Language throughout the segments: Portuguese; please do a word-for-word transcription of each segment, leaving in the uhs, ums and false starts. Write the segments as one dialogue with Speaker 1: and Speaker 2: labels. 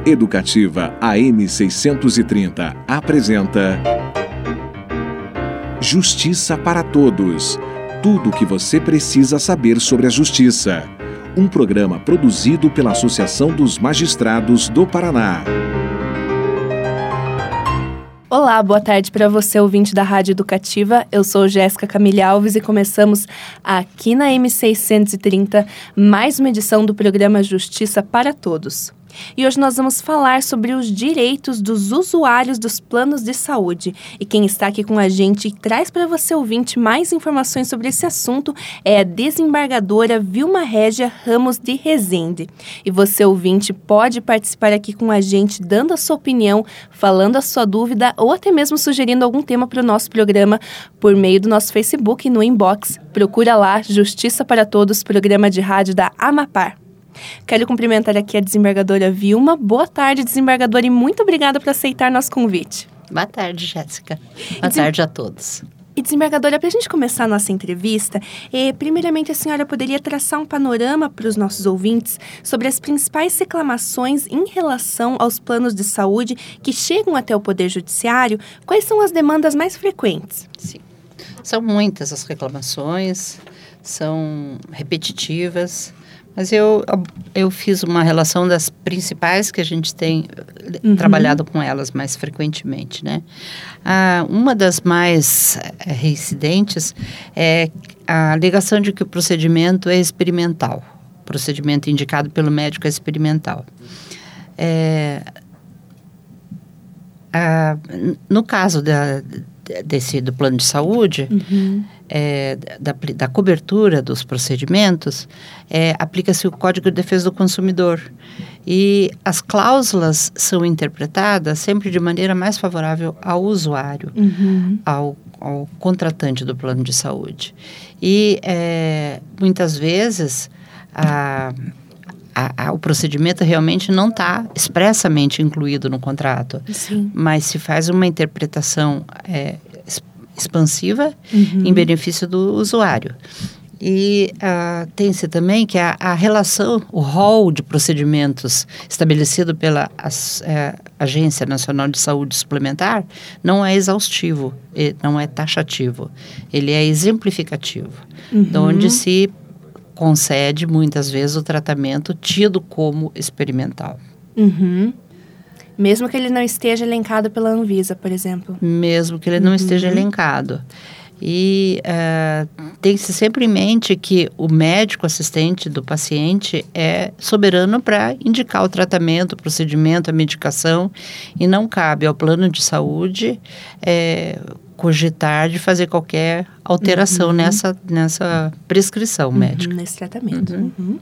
Speaker 1: Educativa A M seiscentos e trinta apresenta Justiça para Todos. Tudo o que você precisa saber sobre a justiça. Um programa produzido pela Associação dos Magistrados do Paraná.
Speaker 2: Olá, boa tarde para você, ouvinte da Rádio Educativa. Eu sou Jéssica Camille Alves e começamos aqui na M seiscentos e trinta mais uma edição do programa Justiça para Todos. E hoje nós vamos falar sobre os direitos dos usuários dos planos de saúde. E quem está aqui com a gente e traz para você, ouvinte, mais informações sobre esse assunto é a desembargadora Vilma Régia Ramos de Rezende. E você, ouvinte, pode participar aqui com a gente, dando a sua opinião, falando a sua dúvida ou até mesmo sugerindo algum tema para o nosso programa por meio do nosso Facebook no inbox. Procura lá, Justiça para Todos, programa de rádio da Amapar. Quero cumprimentar aqui a desembargadora Vilma. Boa tarde, desembargadora, e muito obrigada por aceitar nosso convite.
Speaker 3: Boa tarde, Jéssica. Boa Desem... tarde a todos.
Speaker 2: E, desembargadora, para a gente começar a nossa entrevista, eh, primeiramente a senhora poderia traçar um panorama para os nossos ouvintes sobre as principais reclamações em relação aos planos de saúde que chegam até o Poder Judiciário? Quais são as demandas mais frequentes?
Speaker 3: Sim, são muitas as reclamações, são repetitivas. Mas eu, eu fiz uma relação das principais que a gente tem uhum. trabalhado com elas mais frequentemente, né? Ah, uma das mais é, reincidentes é a alegação de que o procedimento é experimental. O procedimento indicado pelo médico é experimental. É, a, no caso da, desse, do plano de saúde... Uhum. É, da, da cobertura dos procedimentos, é, aplica-se o Código de Defesa do Consumidor. E as cláusulas são interpretadas sempre de maneira mais favorável ao usuário, uhum. ao, ao contratante do plano de saúde. E é, muitas vezes a, a, a, o procedimento realmente não está expressamente incluído no contrato, Sim. mas se faz uma interpretação é, expansiva uhum. em benefício do usuário. E uh, tem-se também que a, a relação, o rol de procedimentos estabelecido pela as, é, Agência Nacional de Saúde Suplementar não é exaustivo, não é taxativo, ele é exemplificativo, uhum. onde se concede muitas vezes o tratamento tido como experimental.
Speaker 2: Uhum. Mesmo que ele não esteja elencado pela Anvisa, por exemplo.
Speaker 3: Mesmo que ele não uhum. esteja elencado. E uh, tem-se sempre em mente que o médico assistente do paciente é soberano para indicar o tratamento, o procedimento, a medicação, e não cabe ao plano de saúde é, cogitar de fazer qualquer alteração uhum. nessa, nessa prescrição
Speaker 2: uhum,
Speaker 3: médica.
Speaker 2: Nesse tratamento. Uhum. Uhum.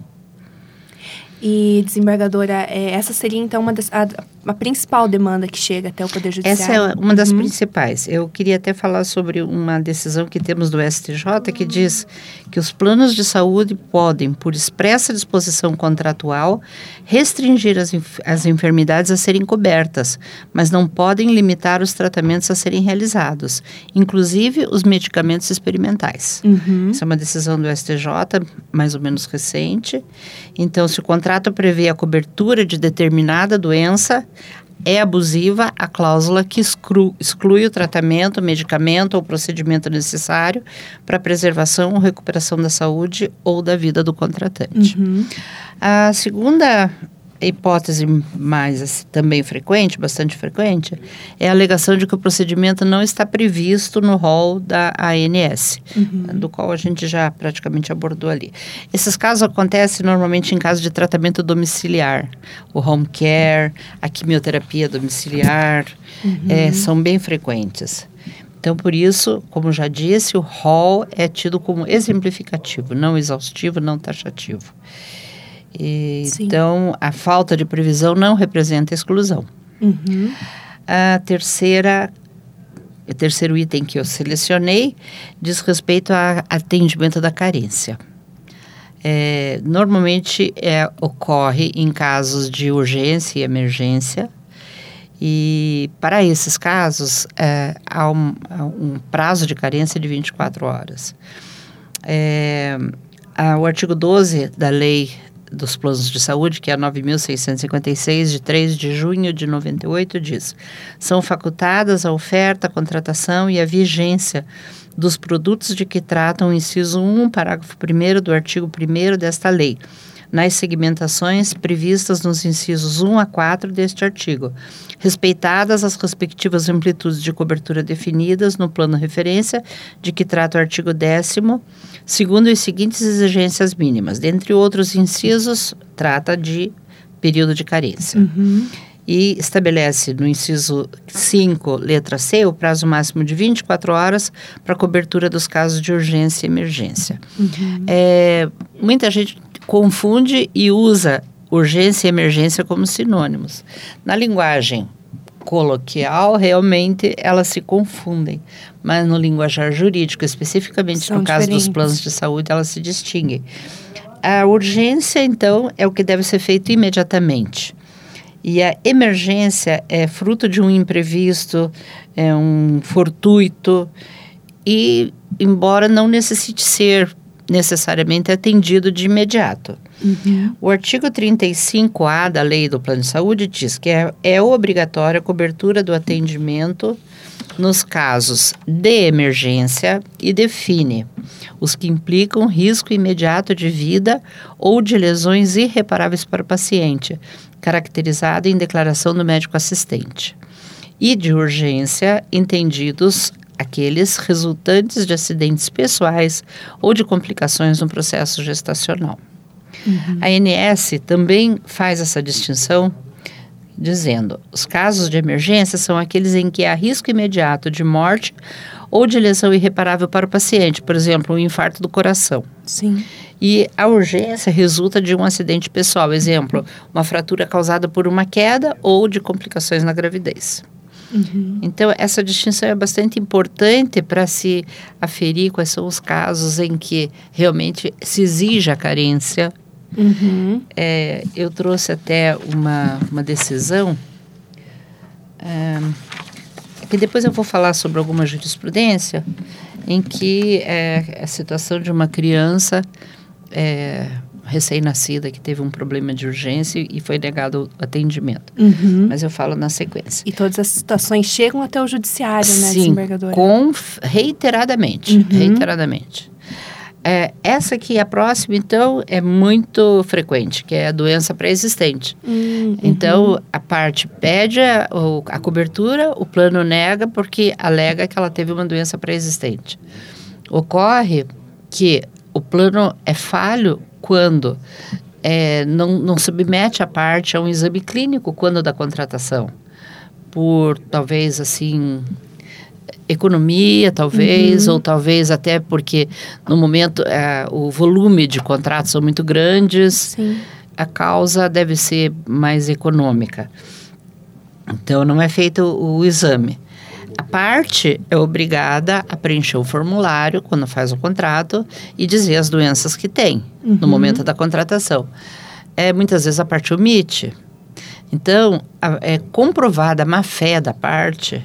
Speaker 2: E, desembargadora, é, essa seria, então, uma das, a, a principal demanda que chega até o Poder Judiciário?
Speaker 3: Essa é uma das uhum. principais. Eu queria até falar sobre uma decisão que temos do S T J que diz que os planos de saúde podem, por expressa disposição contratual, restringir as, as enfermidades a serem cobertas, mas não podem limitar os tratamentos a serem realizados, inclusive os medicamentos experimentais. Uhum. Essa é uma decisão do S T J, mais ou menos recente. Então, se o contrato O contrato prevê a cobertura de determinada doença, é abusiva a cláusula que exclui, exclui o tratamento, medicamento ou procedimento necessário para a preservação ou recuperação da saúde ou da vida do contratante. Uhum. A segunda hipótese mais também frequente, bastante frequente, é a alegação de que o procedimento não está previsto no rol da A N S, uhum. do qual a gente já praticamente abordou ali. Esses casos acontecem normalmente em caso de tratamento domiciliar, o home care, a quimioterapia domiciliar, uhum. é, são bem frequentes. Então, por isso, como já disse, o rol é tido como exemplificativo, não exaustivo, não taxativo. E, então, a falta de previsão não representa exclusão. Uhum. A terceira, o terceiro item que eu selecionei diz respeito ao atendimento da carência. É, normalmente é, ocorre em casos de urgência e emergência. E para esses casos, é, há, um, há um prazo de carência de vinte e quatro horas. É, a, o artigo doze da Lei dos planos de saúde, que é a nove mil seiscentos e cinquenta e seis, de três de junho de noventa e oito, diz: são facultadas a oferta, a contratação e a vigência dos produtos de que tratam o inciso um, parágrafo primeiro do artigo primeiro desta lei, nas segmentações previstas nos incisos um a quatro deste artigo, respeitadas as respectivas amplitudes de cobertura definidas no plano referência de que trata o artigo décimo, segundo as seguintes exigências mínimas. Dentre outros incisos, trata de período de carência.
Speaker 2: Uhum.
Speaker 3: E estabelece no inciso cinco, letra C, o prazo máximo de vinte e quatro horas para cobertura dos casos de urgência e emergência.
Speaker 2: Uhum.
Speaker 3: É, muita gente confunde e usa urgência e emergência como sinônimos. Na linguagem coloquial, realmente elas se confundem, mas no linguajar jurídico, especificamente
Speaker 2: São
Speaker 3: no caso
Speaker 2: diferentes.
Speaker 3: dos planos de saúde, elas se distinguem. A urgência, então, é o que deve ser feito imediatamente. E a emergência é fruto de um imprevisto, é um fortuito, e embora não necessite ser necessariamente atendido de imediato.
Speaker 2: Uhum.
Speaker 3: O artigo trinta e cinco A da Lei do Plano de Saúde diz que é, é obrigatória a cobertura do atendimento nos casos de emergência e define os que implicam risco imediato de vida ou de lesões irreparáveis para o paciente, caracterizado em declaração do médico assistente. E de urgência, entendidos aqueles resultantes de acidentes pessoais ou de complicações no processo gestacional. Uhum. A A N S também faz essa distinção, dizendo: os casos de emergência são aqueles em que há risco imediato de morte ou de lesão irreparável para o paciente, por exemplo, um infarto do coração.
Speaker 2: Sim.
Speaker 3: E a urgência resulta de um acidente pessoal, exemplo, uma fratura causada por uma queda ou de complicações na gravidez. Uhum. Então, essa distinção é bastante importante para se aferir quais são os casos em que realmente se exige a carência.
Speaker 2: Uhum.
Speaker 3: É, eu trouxe até uma, uma decisão, é, que depois eu vou falar sobre alguma jurisprudência, em que é a situação de uma criança é, recém-nascida que teve um problema de urgência e foi negado o atendimento. Uhum. Mas eu falo na sequência.
Speaker 2: E todas as situações chegam até o judiciário, né,
Speaker 3: Sim,
Speaker 2: desembargadora?
Speaker 3: com, reiteradamente,
Speaker 2: uhum.
Speaker 3: reiteradamente. É, essa aqui, a próxima, então, é muito frequente, que é a doença pré-existente. Uhum. Então, a parte pede a, a cobertura, o plano nega porque alega que ela teve uma doença pré-existente. Ocorre que o plano é falho quando é, não, não submete a parte a um exame clínico quando da contratação, por talvez assim economia, talvez, uhum. ou talvez até porque no momento é, o volume de contratos são muito grandes.
Speaker 2: Sim.
Speaker 3: A causa deve ser mais econômica. Então não é feito o, o exame. A parte é obrigada a preencher o formulário quando faz o contrato e dizer as doenças que tem uhum. no momento da contratação. É, muitas vezes a parte omite. Então, a, é comprovada a má-fé da parte,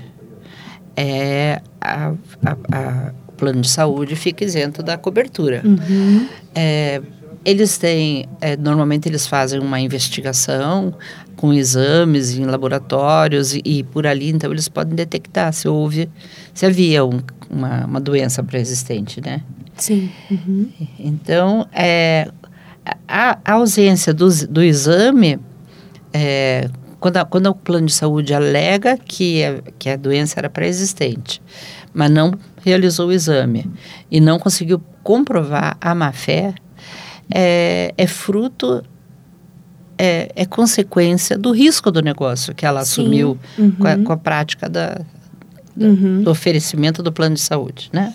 Speaker 3: é, a, a, a, o plano de saúde fica isento da cobertura. Uhum. É, eles têm, é, normalmente eles fazem uma investigação com exames em laboratórios e, e por ali, então, eles podem detectar se houve, se havia um, uma, uma doença pré-existente, né?
Speaker 2: Sim. Uhum.
Speaker 3: Então, é, a, a ausência do, do exame, é, quando, a, quando o plano de saúde alega que a, que a doença era pré-existente, mas não realizou o exame e não conseguiu comprovar a má-fé, é, é fruto... É, é consequência do risco do negócio que ela Sim. assumiu uhum. com, a, com a prática da, uhum. do oferecimento do plano de saúde, né?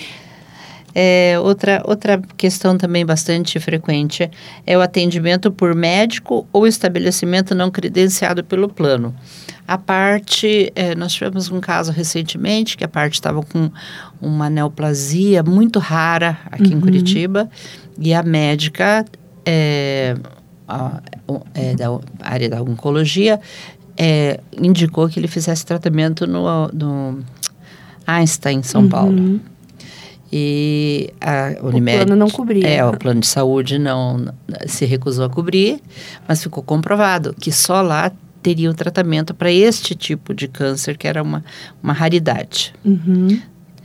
Speaker 3: É, outra, outra questão também bastante frequente é o atendimento por médico ou estabelecimento não credenciado pelo plano. A parte, é, nós tivemos um caso recentemente que a parte estava com uma neoplasia muito rara aqui uhum. em Curitiba e a médica... É, A, é, da área da oncologia, é, indicou que ele fizesse tratamento no, no Einstein, em São uhum. Paulo. E a Unimed...
Speaker 2: O plano não cobria.
Speaker 3: É, o plano de saúde não se recusou a cobrir, mas ficou comprovado que só lá teria um tratamento para este tipo de câncer, que era uma, uma raridade.
Speaker 2: Uhum.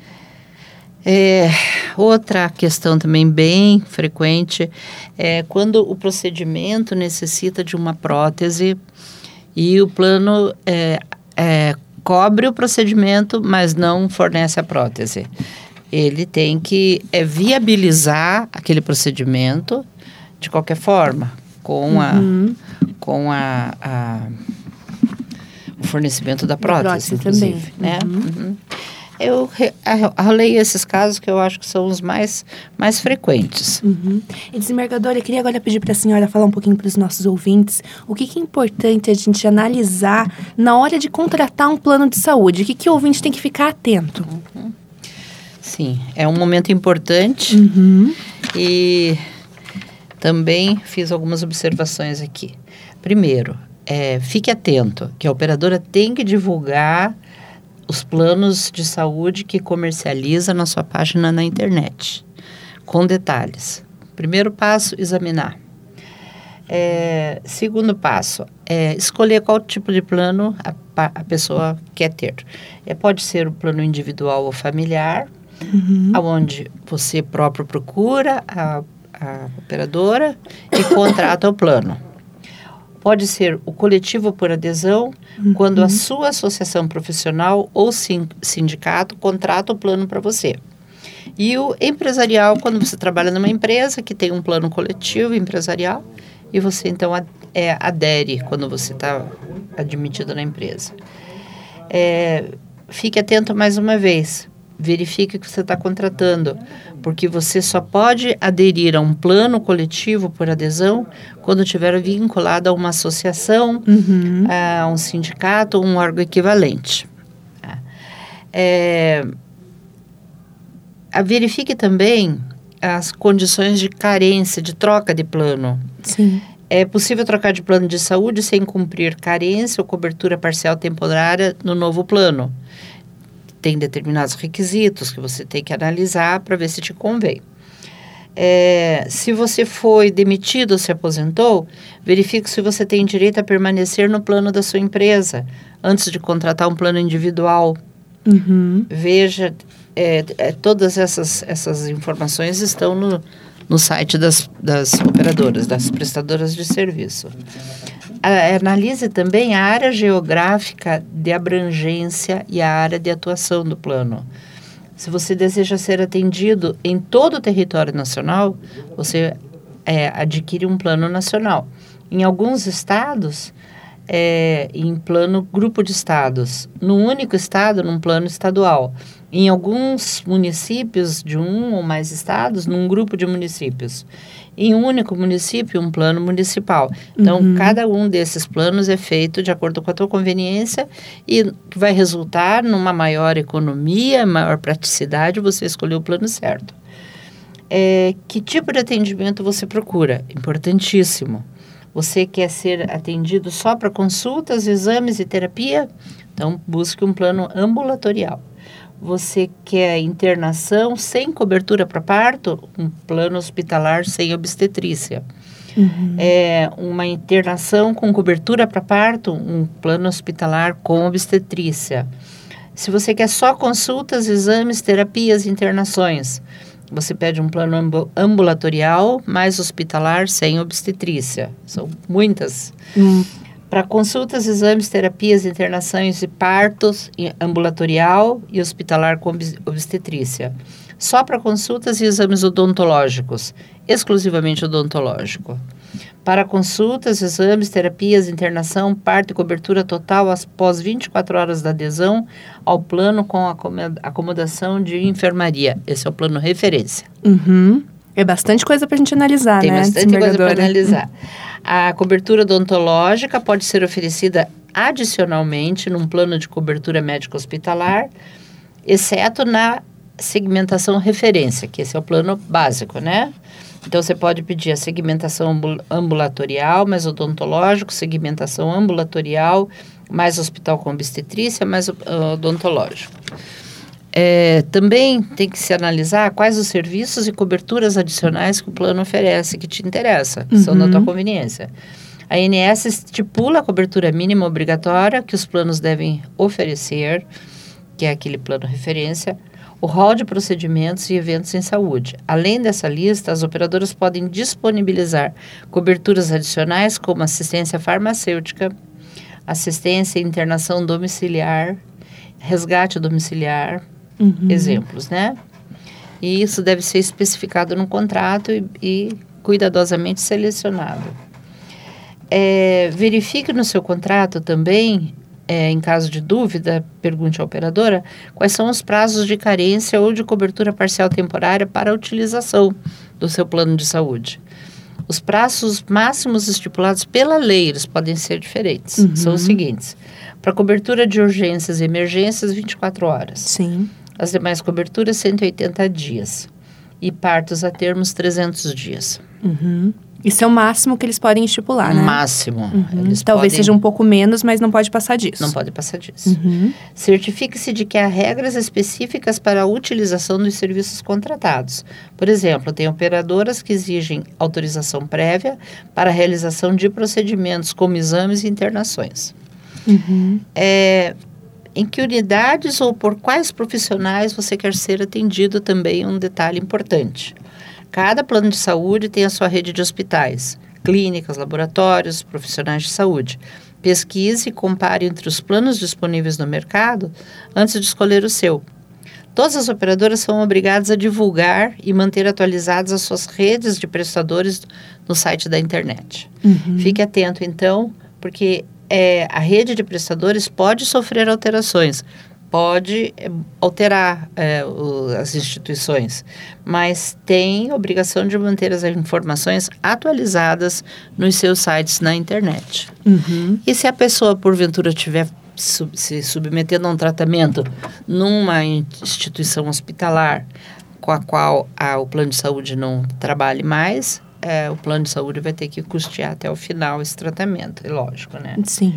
Speaker 3: É, outra questão também bem frequente é quando o procedimento necessita de uma prótese e o plano é, é, cobre o procedimento, mas não fornece a prótese. Ele tem que é, viabilizar aquele procedimento de qualquer forma, com, uhum. a, com a, a, o fornecimento da prótese,
Speaker 2: da prótese
Speaker 3: inclusive.
Speaker 2: Também.
Speaker 3: Né?
Speaker 2: Uhum.
Speaker 3: Uhum. Eu ralei esses casos que eu acho que são os mais, mais frequentes.
Speaker 2: Uhum. E, desembargadora, eu queria agora pedir para a senhora falar um pouquinho para os nossos ouvintes o que, que é importante a gente analisar na hora de contratar um plano de saúde. O que, que o ouvinte tem que ficar atento?
Speaker 3: Uhum. Sim, é um momento importante
Speaker 2: uhum.
Speaker 3: e também fiz algumas observações aqui. Primeiro, é, fique atento que a operadora tem que divulgar os planos de saúde que comercializa na sua página na internet, com detalhes. Primeiro passo, examinar. É, segundo passo, é escolher qual tipo de plano a, a pessoa quer ter. É, pode ser o plano individual ou familiar,
Speaker 2: uhum.
Speaker 3: onde você próprio procura a, a operadora e contrata o plano. Pode ser o coletivo por adesão, uhum. quando a sua associação profissional ou sindicato contrata o plano para você. E o empresarial, quando você trabalha numa empresa que tem um plano coletivo empresarial e você então é, adere quando você está admitido na empresa. É, fique atento mais uma vez. Verifique o que você está contratando, porque você só pode aderir a um plano coletivo por adesão quando estiver vinculado a uma associação,
Speaker 2: uhum.
Speaker 3: a um sindicato, um órgão equivalente. É, a verifique também as condições de carência, de troca de plano.
Speaker 2: Sim.
Speaker 3: É possível trocar de plano de saúde sem cumprir carência ou cobertura parcial temporária no novo plano. Tem determinados requisitos que você tem que analisar para ver se te convém. É, se você foi demitido ou se aposentou, verifique se você tem direito a permanecer no plano da sua empresa antes de contratar um plano individual.
Speaker 2: Uhum.
Speaker 3: Veja, é, é, todas essas, essas informações estão no, no site das, das operadoras, das prestadoras de serviço. Analise também a área geográfica de abrangência e a área de atuação do plano. Se você deseja ser atendido em todo o território nacional, você é, adquire um plano nacional. Em alguns estados, é, em plano grupo de estados. Num único estado, num plano estadual. Em alguns municípios de um ou mais estados, num grupo de municípios. Em um único município, um plano municipal. Então, uhum. cada um desses planos é feito de acordo com a tua conveniência e vai resultar numa maior economia, maior praticidade, você escolheu o plano certo. É, que tipo de atendimento você procura? Importantíssimo. Você quer ser atendido só para consultas, exames e terapia? Então, busque um plano ambulatorial. Você quer internação sem cobertura para parto? Um plano hospitalar sem obstetrícia.
Speaker 2: Uhum.
Speaker 3: É, uma internação com cobertura para parto? Um plano hospitalar com obstetrícia. Se você quer só consultas, exames, terapias e internações, você pede um plano ambu- ambulatorial mais hospitalar sem obstetrícia. São muitas.
Speaker 2: Uhum.
Speaker 3: Para consultas, exames, terapias, internações e partos, ambulatorial e hospitalar com obstetrícia. Só para consultas e exames odontológicos, exclusivamente odontológico. Para consultas, exames, terapias, internação, parto e cobertura total após vinte e quatro horas da adesão ao plano com acomodação de enfermaria. Esse é o plano referência.
Speaker 2: Uhum. É bastante coisa para a gente analisar,
Speaker 3: Tem
Speaker 2: né?
Speaker 3: Tem bastante coisa para analisar. A cobertura odontológica pode ser oferecida adicionalmente num plano de cobertura médico-hospitalar, exceto na segmentação referência, que esse é o plano básico, né? Então, você pode pedir a segmentação ambulatorial, mais odontológico, segmentação ambulatorial, mais hospital com obstetrícia, mais odontológico. É, também tem que se analisar quais os serviços e coberturas adicionais que o plano oferece, que te interessa, que uhum. são da tua conveniência. A A N S estipula a cobertura mínima obrigatória que os planos devem oferecer, que é aquele plano referência, o rol de procedimentos e eventos em saúde. Além dessa lista, as operadoras podem disponibilizar coberturas adicionais como assistência farmacêutica, assistência e internação domiciliar, resgate domiciliar, uhum. exemplos, né? E isso deve ser especificado no contrato e, e cuidadosamente selecionado. É, verifique no seu contrato também, é, em caso de dúvida, pergunte à operadora, quais são os prazos de carência ou de cobertura parcial temporária para a utilização do seu plano de saúde. Os prazos máximos estipulados pela lei, eles podem ser diferentes. Uhum. São os seguintes. Para cobertura de urgências e emergências, vinte e quatro horas.
Speaker 2: Sim.
Speaker 3: As demais coberturas, cento e oitenta dias. E partos a termos, trezentos dias.
Speaker 2: Uhum. Isso é o máximo que eles podem estipular, né?
Speaker 3: Máximo.
Speaker 2: Uhum.
Speaker 3: Eles
Speaker 2: Talvez
Speaker 3: podem...
Speaker 2: seja um pouco menos, mas não pode passar disso.
Speaker 3: Não pode passar disso.
Speaker 2: Uhum.
Speaker 3: Certifique-se de que há regras específicas para a utilização dos serviços contratados. Por exemplo, tem operadoras que exigem autorização prévia para a realização de procedimentos como exames e internações.
Speaker 2: Uhum.
Speaker 3: É, em que unidades ou por quais profissionais você quer ser atendido também é um detalhe importante. Cada plano de saúde tem a sua rede de hospitais, clínicas, laboratórios, profissionais de saúde. Pesquise e compare entre os planos disponíveis no mercado antes de escolher o seu. Todas as operadoras são obrigadas a divulgar e manter atualizadas as suas redes de prestadores no site da internet.
Speaker 2: Uhum.
Speaker 3: Fique atento, então, porque é, a rede de prestadores pode sofrer alterações. Pode é, alterar é, o, as instituições, mas tem obrigação de manter as informações atualizadas nos seus sites na internet.
Speaker 2: Uhum.
Speaker 3: E se a pessoa, porventura, estiver sub, se submetendo a um tratamento numa instituição hospitalar com a qual a, o plano de saúde não trabalhe mais, é, o plano de saúde vai ter que custear até o final esse tratamento, é lógico, né?
Speaker 2: Sim.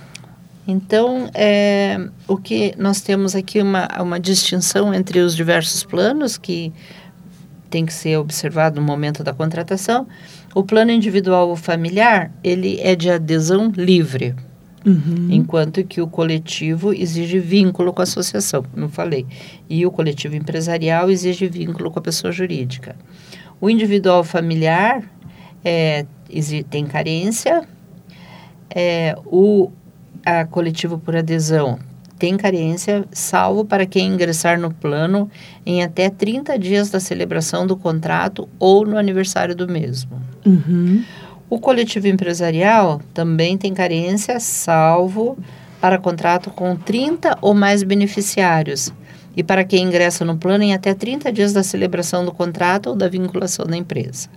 Speaker 3: Então, é, o que nós temos aqui uma, uma distinção entre os diversos planos que tem que ser observado no momento da contratação. O plano individual ou familiar, ele é de adesão livre, uhum. enquanto que o coletivo exige vínculo com a associação, como eu falei. E o coletivo empresarial exige vínculo com a pessoa jurídica. O individual familiar é, tem carência, é, o a coletivo por adesão tem carência, salvo para quem ingressar no plano em até trinta dias da celebração do contrato ou no aniversário do mesmo.
Speaker 2: Uhum.
Speaker 3: O coletivo empresarial também tem carência, salvo para contrato com trinta ou mais beneficiários e para quem ingressa no plano em até trinta dias da celebração do contrato ou da vinculação da empresa.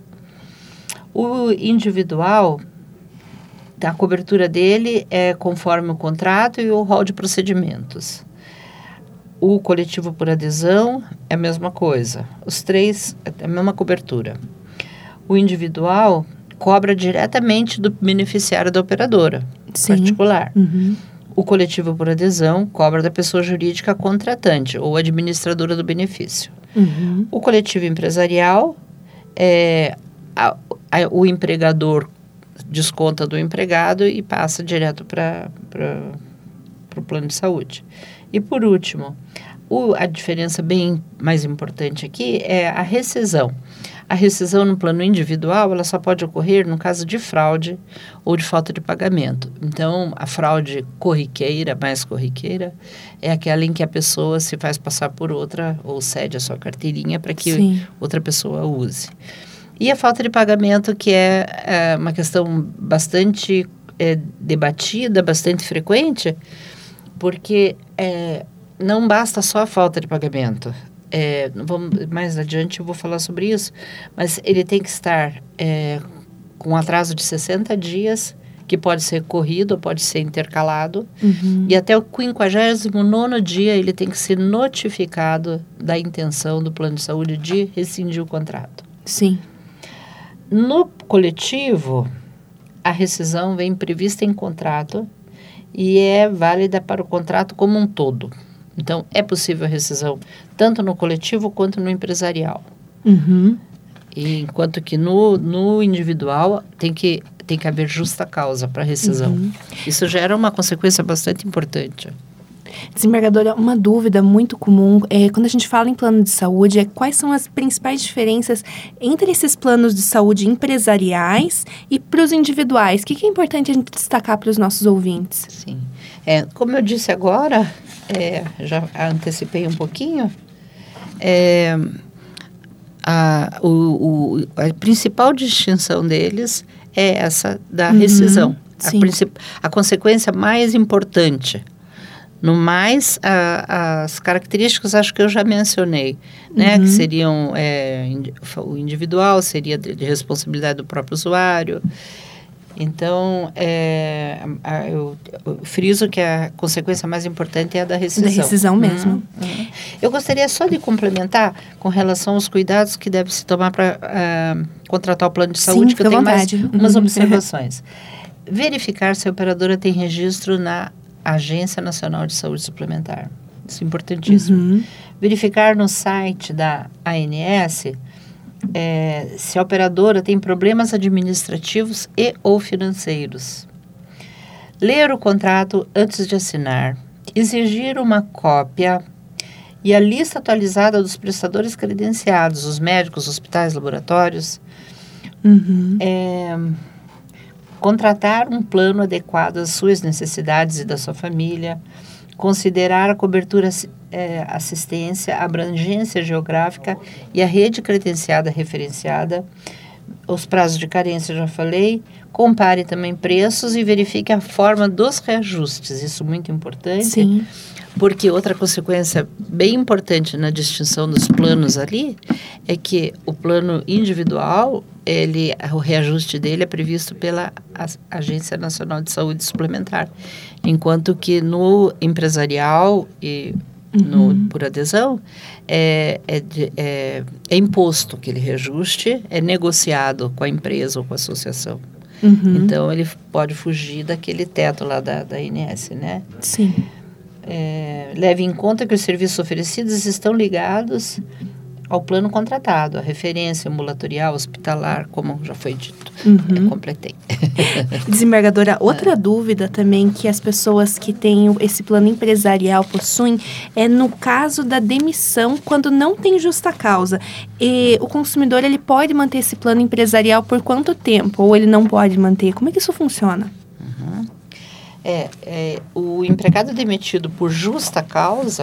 Speaker 3: O individual, a cobertura dele é conforme o contrato e o rol de procedimentos. O coletivo por adesão é a mesma coisa. Os três é a mesma cobertura. O individual cobra diretamente do beneficiário da operadora,
Speaker 2: Sim.
Speaker 3: particular.
Speaker 2: Uhum.
Speaker 3: O coletivo por adesão cobra da pessoa jurídica contratante ou administradora do benefício.
Speaker 2: Uhum.
Speaker 3: O coletivo empresarial é a, a, o empregador desconta do empregado e passa direto para o plano de saúde. E por último, o, a diferença bem mais importante aqui é a rescisão. A rescisão no plano individual, ela só pode ocorrer no caso de fraude ou de falta de pagamento. Então, a fraude corriqueira, mais corriqueira, é aquela em que a pessoa se faz passar por outra ou cede a sua carteirinha para que Sim. outra pessoa use. E a falta de pagamento, que é, é uma questão bastante é, debatida, bastante frequente, porque é, não basta só a falta de pagamento. É, vamos, mais adiante eu vou falar sobre isso, mas ele tem que estar é, com um atraso de sessenta dias, que pode ser corrido ou pode ser intercalado, uhum. e até o quinquagésimo nono dia ele tem que ser notificado da intenção do plano de saúde de rescindir o contrato.
Speaker 2: Sim.
Speaker 3: No coletivo, a rescisão vem prevista em contrato e é válida para o contrato como um todo. Então, é possível a rescisão, tanto no coletivo quanto no empresarial.
Speaker 2: Uhum.
Speaker 3: E, enquanto que no, no individual tem que, tem que haver justa causa para rescisão.
Speaker 2: Uhum.
Speaker 3: Isso gera uma consequência bastante importante.
Speaker 2: Desembargadora, uma dúvida muito comum é quando a gente fala em plano de saúde, é quais são as principais diferenças entre esses planos de saúde empresariais e para os individuais? O que, que é importante a gente destacar para os nossos ouvintes?
Speaker 3: Sim. É, como eu disse agora, é, já antecipei um pouquinho, é, a, o, o, a principal distinção deles é essa da rescisão. Uhum, a, a consequência mais importante. No mais, a, as características acho que eu já mencionei, né? Uhum. Que seriam, é, o individual seria de, de responsabilidade do próprio usuário. Então, é, a, eu, eu friso que a consequência mais importante é a da rescisão.
Speaker 2: Da rescisão mesmo.
Speaker 3: Uhum, uhum. Eu gostaria só de complementar com relação aos cuidados que deve se tomar para uh, contratar o plano de saúde,
Speaker 2: Sim,
Speaker 3: que eu tenho mais
Speaker 2: uhum.
Speaker 3: umas observações. Verificar se a operadora tem registro na Agência Nacional de Saúde Suplementar. Isso é importantíssimo. Uhum. Verificar no site da A N S é, se a operadora tem problemas administrativos e ou financeiros. Ler o contrato antes de assinar. Exigir uma cópia e a lista atualizada dos prestadores credenciados, os médicos, hospitais, laboratórios.
Speaker 2: Uhum.
Speaker 3: É... Contratar um plano adequado às suas necessidades e da sua família. Considerar a cobertura, é, assistência, abrangência geográfica e a rede credenciada referenciada. Os prazos de carência, já falei. Compare também preços e verifique a forma dos reajustes. Isso é muito importante.
Speaker 2: Sim.
Speaker 3: Porque outra consequência bem importante na distinção dos planos ali é que o plano individual, ele, o reajuste dele é previsto pela Agência Nacional de Saúde Suplementar, enquanto que no empresarial e no, uhum. por adesão é, é, de, é, é imposto aquele reajuste, é negociado com a empresa ou com a associação. Uhum. Então, ele pode fugir daquele teto lá da, da A N S, né?
Speaker 2: Sim.
Speaker 3: É, leve em conta que os serviços oferecidos estão ligados ao plano contratado, a referência ambulatorial, hospitalar, como já foi dito. Uhum. Eu completei.
Speaker 2: Desembargadora, outra é. dúvida também que as pessoas que têm esse plano empresarial possuem é no caso da demissão, quando não tem justa causa. E o consumidor, ele pode manter esse plano empresarial por quanto tempo? Ou ele não pode manter? Como é que isso funciona?
Speaker 3: Uhum. É, é, o empregado demitido por justa causa,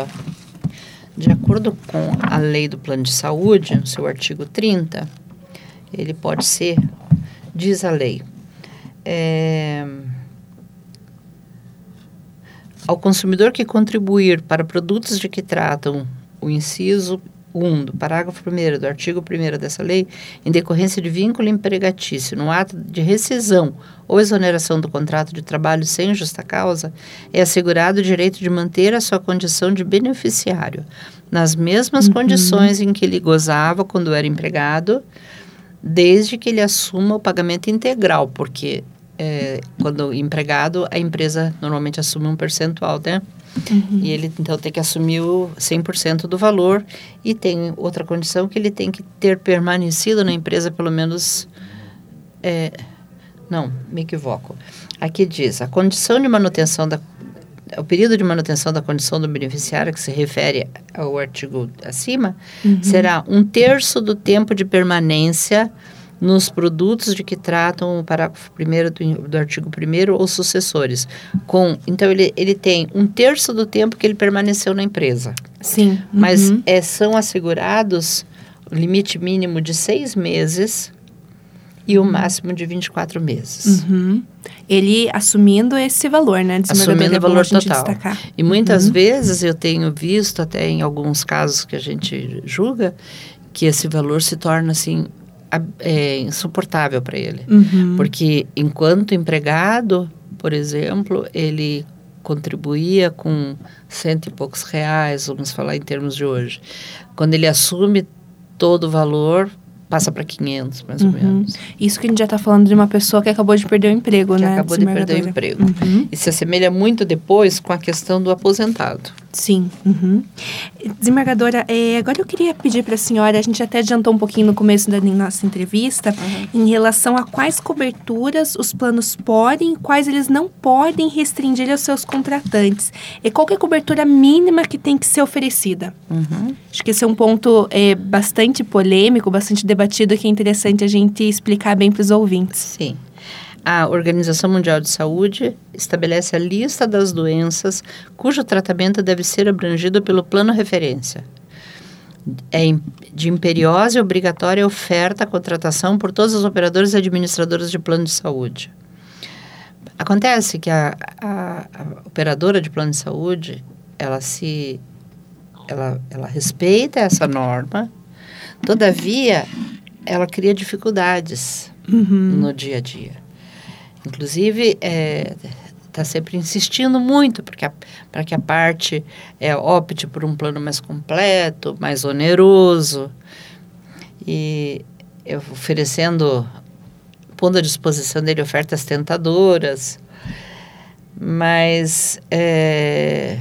Speaker 3: de acordo com a lei do plano de saúde, no seu artigo trinta, ele pode ser, diz a lei, é, ao consumidor que contribuir para produtos de que tratam o inciso um do parágrafo primeiro do artigo primeiro dessa lei, em decorrência de vínculo empregatício, no ato de rescisão ou exoneração do contrato de trabalho sem justa causa, é assegurado o direito de manter a sua condição de beneficiário, nas mesmas uhum. condições em que ele gozava quando era empregado, desde que ele assuma o pagamento integral, porque é, quando empregado, a empresa normalmente assume um percentual, né? Uhum. E ele, então, tem que assumir o cem por cento do valor. E tem outra condição, que ele tem que ter permanecido na empresa pelo menos... É, não, me equivoco. Aqui diz, a condição de manutenção da... O período de manutenção da condição do beneficiário, que se refere ao artigo acima, uhum. será um terço do tempo de permanência nos produtos de que tratam o parágrafo primeiro do, do artigo primeiro ou sucessores. Com, então, ele, ele tem um terço do tempo que ele permaneceu na empresa.
Speaker 2: Sim. Uhum.
Speaker 3: Mas é, são assegurados o limite mínimo de seis meses e o máximo de vinte e quatro meses.
Speaker 2: Uhum. Ele assumindo esse valor, né?
Speaker 3: Assumindo o valor total.
Speaker 2: Destacar.
Speaker 3: E muitas
Speaker 2: uhum.
Speaker 3: vezes eu tenho visto, até em alguns casos que a gente julga, que esse valor se torna, assim... é insuportável para ele. Uhum. Porque enquanto empregado, por exemplo, ele contribuía com cento e poucos reais, vamos falar em termos de hoje. Quando ele assume todo o valor, passa para quinhentos, mais uhum. ou menos.
Speaker 2: Isso que a gente já está falando de uma pessoa que acabou de perder o emprego,
Speaker 3: que
Speaker 2: né?
Speaker 3: acabou de perder o emprego. Uhum. E se assemelha muito depois com a questão do aposentado.
Speaker 2: Sim. Uhum. Desembargadora, é, agora eu queria pedir para a senhora, a gente até adiantou um pouquinho no começo da nossa entrevista, uhum. em relação a quais coberturas os planos podem e quais eles não podem restringir aos seus contratantes. E qual que é a cobertura mínima que tem que ser oferecida? Uhum. Acho que esse é um ponto é, bastante polêmico, bastante debatido, que é interessante a gente explicar bem para os ouvintes.
Speaker 3: Sim. A Organização Mundial de Saúde estabelece a lista das doenças cujo tratamento deve ser abrangido pelo plano referência. É de imperiosa e obrigatória oferta a contratação por todos os operadores e administradores de plano de saúde. Acontece que a, a, a operadora de plano de saúde, ela se, ela, ela respeita essa norma, todavia, ela cria dificuldades uhum. no dia a dia. Inclusive, está é, sempre insistindo muito para que a parte é, opte por um plano mais completo, mais oneroso, e oferecendo, pondo à disposição dele ofertas tentadoras. Mas é,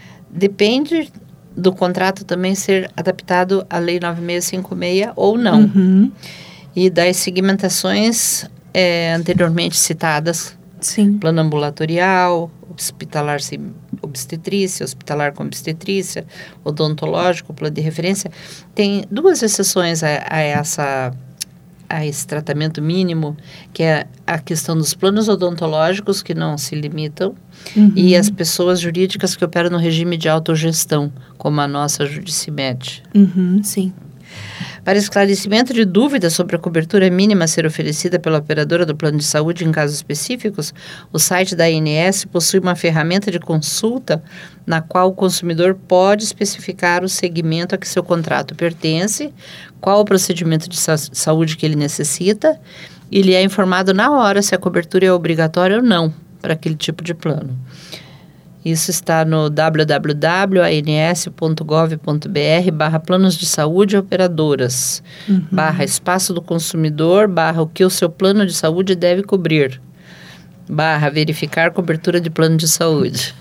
Speaker 3: depende do contrato também ser adaptado à Lei nove mil seiscentos e cinquenta e seis ou não. Uhum. E das segmentações É, anteriormente citadas, Sim. plano ambulatorial, hospitalar sem obstetrícia, hospitalar com obstetrícia, odontológico, plano de referência, tem duas exceções a, a, essa, a esse tratamento mínimo, que é a questão dos planos odontológicos, que não se limitam, uhum. e as pessoas jurídicas que operam no regime de autogestão, como a nossa Judicimed.
Speaker 2: Uhum, sim.
Speaker 3: Para esclarecimento de dúvidas sobre a cobertura mínima a ser oferecida pela operadora do plano de saúde em casos específicos, o site da A N S possui uma ferramenta de consulta na qual o consumidor pode especificar o segmento a que seu contrato pertence, qual o procedimento de sa- saúde que ele necessita, e lhe é informado na hora se a cobertura é obrigatória ou não para aquele tipo de plano. Isso está no w w w ponto a n s ponto gov ponto b r barra planos de saúde operadoras, uhum. barra espaço do consumidor, barra o que o seu plano de saúde deve cobrir, barra verificar cobertura de plano de saúde.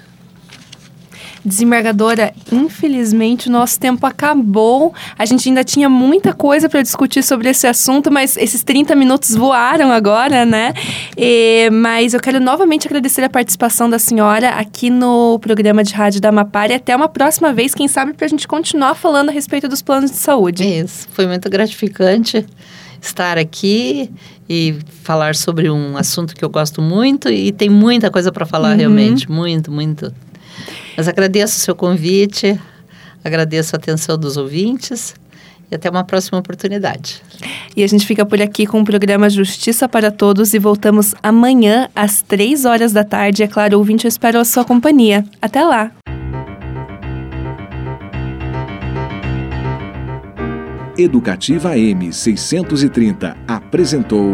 Speaker 2: Desembargadora, infelizmente o nosso tempo acabou. A gente ainda tinha muita coisa para discutir sobre esse assunto, mas esses trinta minutos voaram agora, né? E, mas eu quero novamente agradecer a participação da senhora aqui no programa de rádio da Amapá, e até uma próxima vez, quem sabe, para a gente continuar falando a respeito dos planos de saúde.
Speaker 3: Isso, foi muito gratificante estar aqui e falar sobre um assunto que eu gosto muito, e tem muita coisa para falar, uhum. realmente, muito, muito. Mas agradeço o seu convite, agradeço a atenção dos ouvintes e até uma próxima oportunidade.
Speaker 2: E a gente fica por aqui com o programa Justiça para Todos e voltamos amanhã às três horas da tarde. É claro, ouvinte, eu espero a sua companhia. Até lá!
Speaker 1: Educativa M seiscentos e trinta apresentou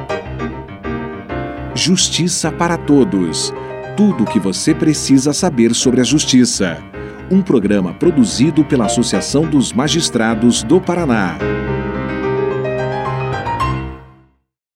Speaker 1: Justiça para Todos. Tudo o que você precisa saber sobre a justiça. Um programa produzido pela Associação dos Magistrados do Paraná.